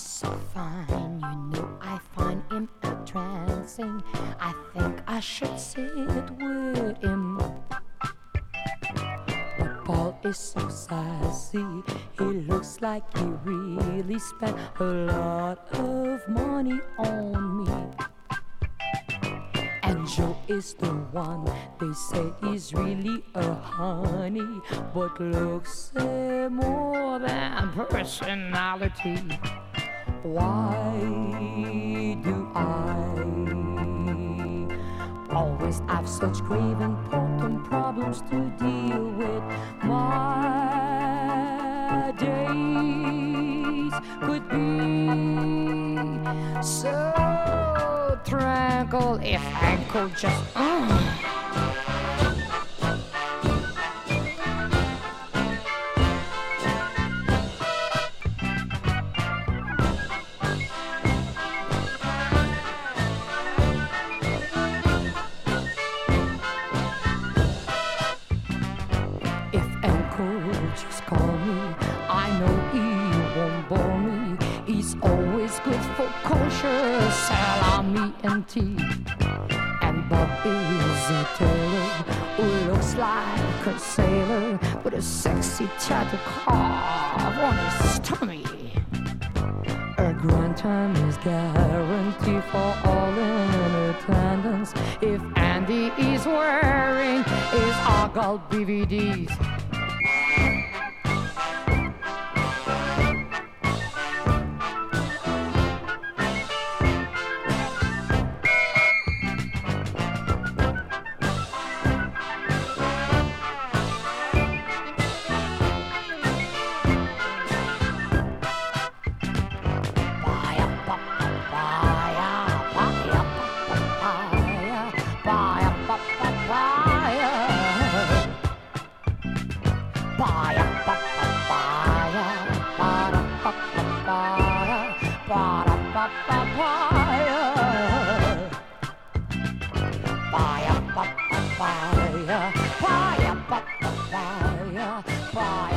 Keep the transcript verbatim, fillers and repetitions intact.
so fine, you know I find him entrancing. I think I should sit with him. But Paul is so sassy, he looks like he really spent a lot of money on me. And Joe is the one they say is really a honey, but looks say more than personality. Why do I always have such grave important problems to deal with? My days could be so tranquil if I could just uh. If Uncle just call me, I know he won't bore me. He's always good for kosher salami and tea. And Bob is a tailor who looks like a sailor with a sexy tattoo carved on his tummy. A grand time is guaranteed for all in attendance if Andy is wearing his Argyle B V Ds. Bye.